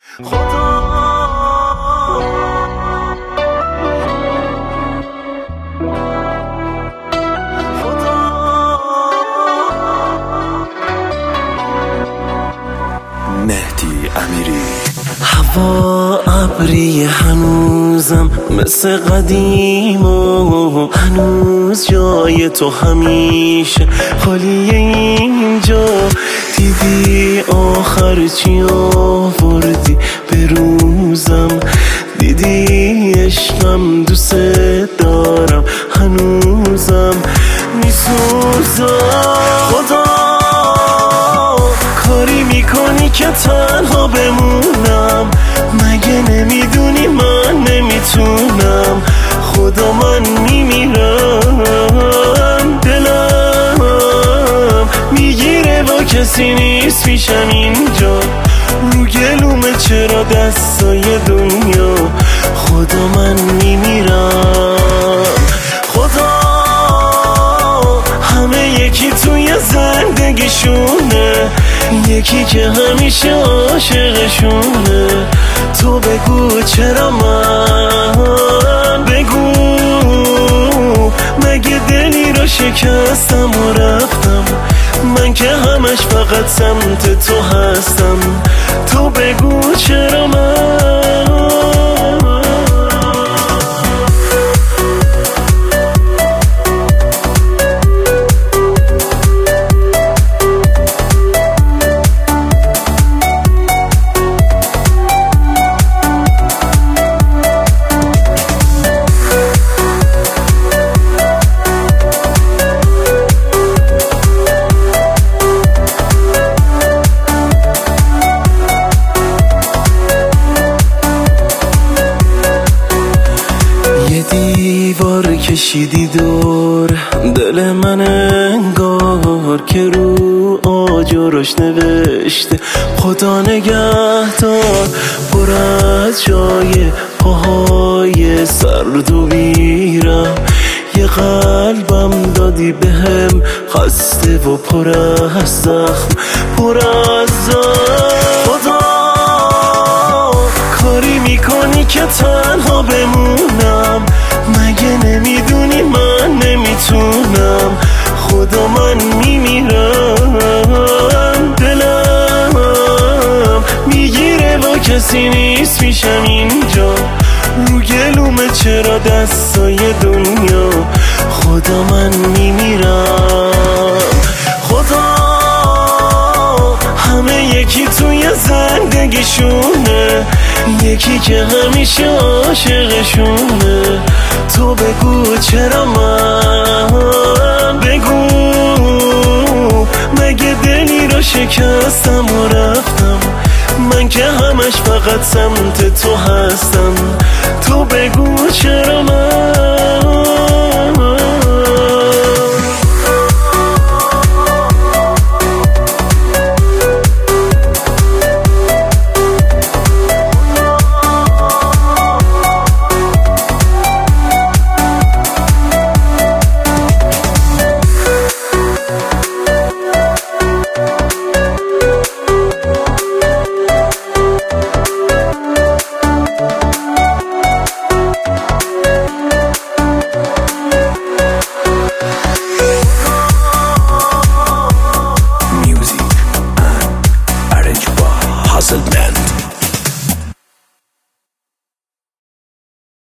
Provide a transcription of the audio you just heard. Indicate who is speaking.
Speaker 1: مهدی امیری. هوا ابری هنوزم مثل قدیم و هنوز جای تو همیشه خالیه اینجا. دیدی آخر چی آوردی به روزم، دیدی عشقم دوست دارم هنوزم میسوزم. خدا کاری میکنی که تنها بمونم، مگه نمیدونی من نمیتونم؟ خدا من میمیرم، دلم میگیره و کسی نیست پیشم اینجا. رو گلومه چرا دستای دنیا، خدا من میمیرم. خدا همه یکی توی زندگیشونه، یکی که همیشه عاشقشونه. تو بگو چرا من، بگو مگه دلی رو شکستم و رفتم، من که همش فقط سمت تو هستم. تو بگو چرا من. دیوار کشیدی دور دل من، انگار که رو آجرش نوشته خدا نگهدار. پر از جای پاهای سرد و ویرم، یه قلبم دادی بهم خسته و پر از زخم، پر از زخم. خدا کاری میکنی که تنها بمونم، مگه نمیدونی من نمیتونم؟ خدا من میمیرم، دلم میگیره و کسی نیست پیشم اینجا. رو گلومه چرا دستای دنیا، خدا من میمیرم. خدا همه یکی توی زندگیشونه، یکی که همیشه عاشقشونه. تو بگو چرا من، بگو مگه دلی رو شکستم و رفتم، من که همش فقط سمت تو هستم. تو بگو چرا من.